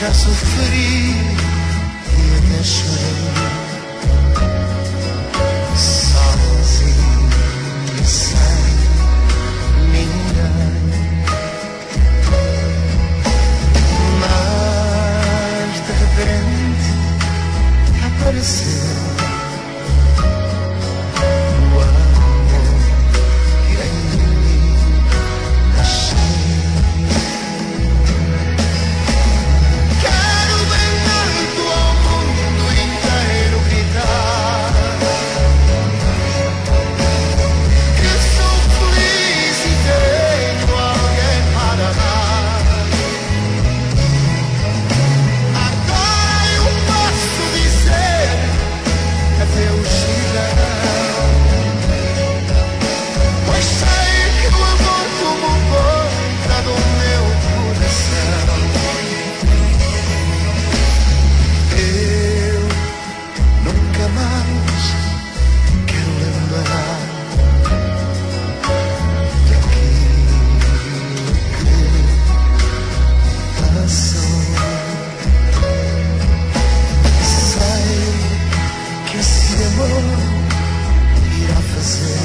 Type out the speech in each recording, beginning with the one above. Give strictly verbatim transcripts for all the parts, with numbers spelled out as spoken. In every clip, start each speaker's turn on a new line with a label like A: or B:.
A: Já sofri e até chorei, sozinho e sem ninguém. Mas de repente apareceu o amor que em mim achei. Quero bem tanto ao mundo inteiro gritar que sou feliz e tenho alguém para amar. Agora eu posso dizer adeus, solidão, pois sei que o amor tomou conta do meu coração. Eu nunca mais quero lembrar daquilo que passou. Sei que esse amor irá fazer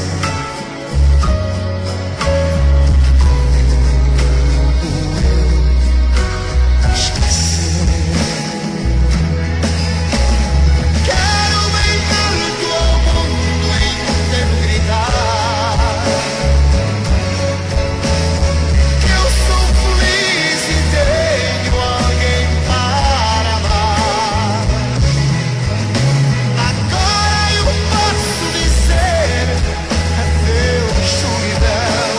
A: como eu esquecer. Quero bem tanto ao mundo inteiro gritar que eu sou feliz e tenho alguém para amar. Agora eu posso dizer adeus, solidão,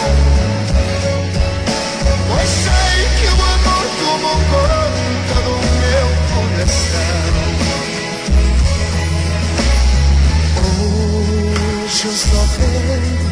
A: pois sei que o amor tomou conta do meu coração. Hoje eu só vejo